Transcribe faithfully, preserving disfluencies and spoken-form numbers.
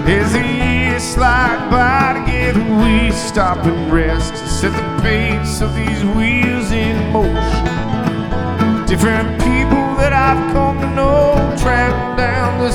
As the years slide by together, we stop and rest to set the pace of these wheels in motion. Different people that I've come to know, traveling down the